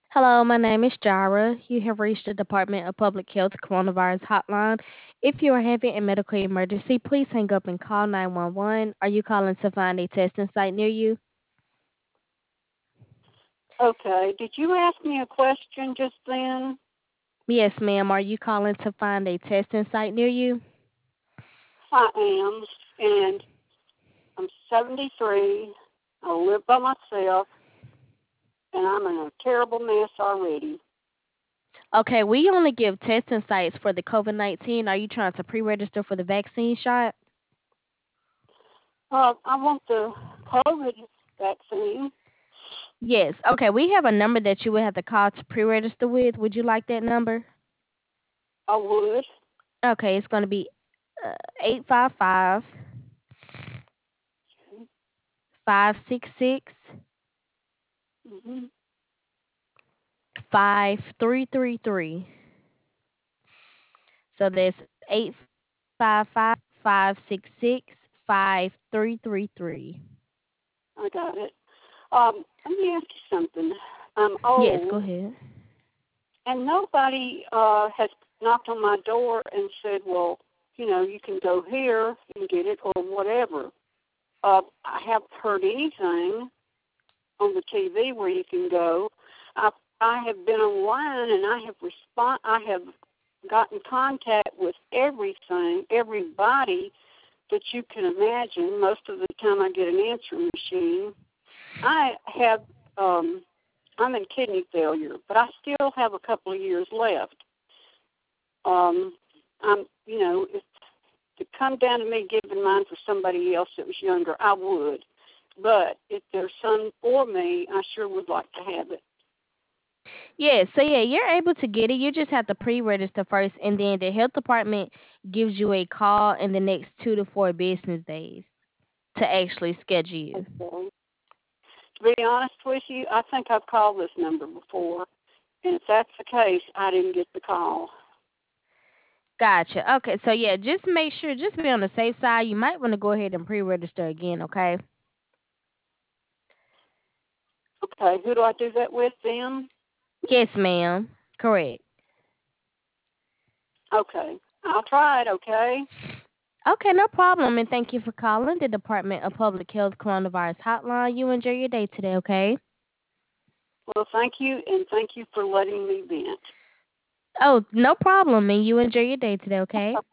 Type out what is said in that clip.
Hello, my name is Jara. You have reached the Department of Public Health Coronavirus Hotline. If you are having a medical emergency, please hang up and call 911. Are you calling to find a testing site near you? Okay. Did you ask me a question just then? Yes, ma'am. Are you calling to find a testing site near you? I am, and I'm 73. I live by myself, and I'm in a terrible mess already. Okay, we only give testing sites for the COVID 19. Are you trying to pre register for the vaccine shot? I want the COVID vaccine. Yes. Okay, we have a number that you would have to call to pre register with. Would you like that number? I would. Okay, it's going to be 855 566 Mm-hmm. 5333. So that's 855 566 5333. I got it. Let me ask you something. I'm Yes, go old, ahead. and nobody has knocked on my door and said, well, you can go here and get it or whatever. I haven't heard anything on the TV where you can go. I I have been online and I have gotten contact with everybody that you can imagine. Most of the time, I get an answering machine. I have I'm in kidney failure, but I still have a couple of years left. Um, I'm if to come down to me giving mine for somebody else that was younger, I would. But if there's some for me, I sure would like to have it. Yes, so yeah, you're able to get it. You just have to pre register first, and then the health department gives you a call in the next 2 to 4 business days to actually schedule you. Okay. To be honest with you, I think I've called this number before, and if that's the case, I didn't get the call. Gotcha. Okay, so yeah, just make sure, just be on the safe side. You might want to go ahead and pre register again, okay? Okay, who do I do that with then? Yes, ma'am. Correct. Okay, I'll try it. Okay. Okay, no problem. And thank you for calling the Department of Public Health Coronavirus Hotline. You enjoy your day today, okay? Well, thank you, and thank you for letting me vent. Oh, no problem. And you enjoy your day today, okay?